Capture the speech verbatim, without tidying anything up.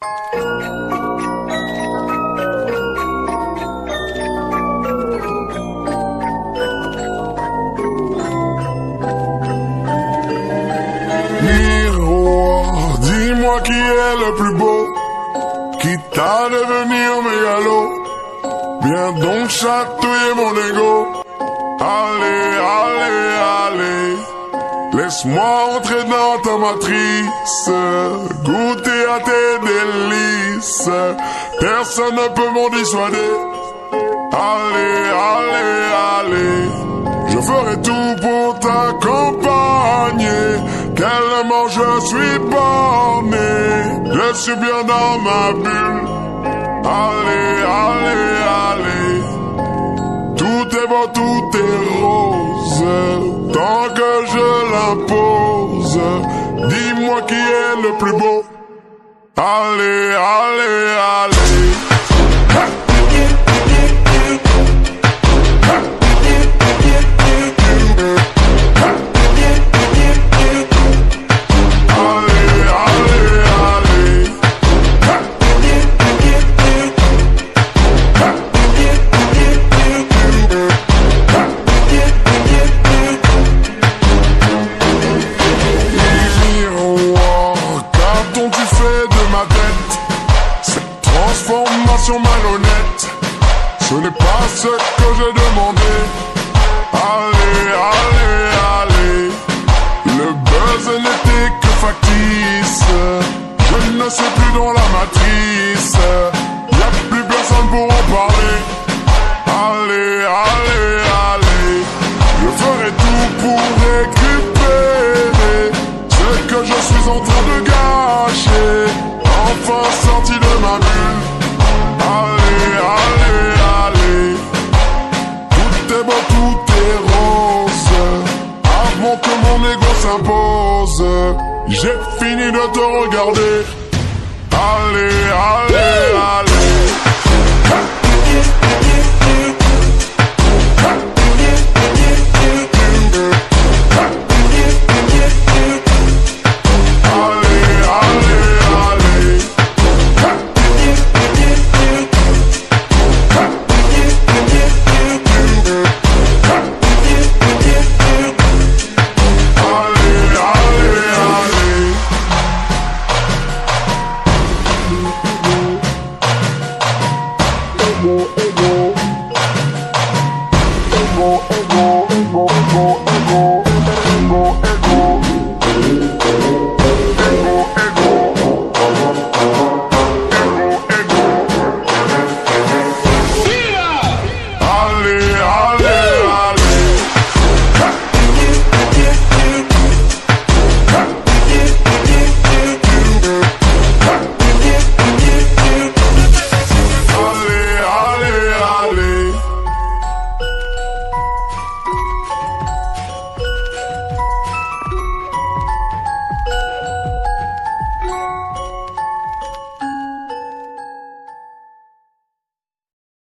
Miroir, dis-moi qui est le plus beau, quitte à devenir mégalo. Viens donc chatouiller mon ego. Allez, allez, allez, laisse-moi entrer dans ta matrice, goûter à tes délices. Personne ne peut m'en dissuader. Allez, allez, allez, je ferai tout pour t'accompagner. Tellement je suis borné, je suis bien dans ma bulle. Allez, allez, allez, tout est beau, tout est rose, tant que je l'impose. Dis-moi qui est le plus beau. Allez, allez, allez. Transformation malhonnête, ce n'est pas ce que j'ai demandé. Allez, allez, allez, le buzz n'était que factice. Je ne suis plus dans la matrice, y'a plus personne pour en parler. Allez, allez, allez, je ferai tout pour récupérer ce que je suis en train de gâcher. Enfin sorti de ma bulle. Allez, allez, allez, tout est beau, tout est rose, avant que mon ego s'impose. J'ai fini de te regarder. Allez, allez.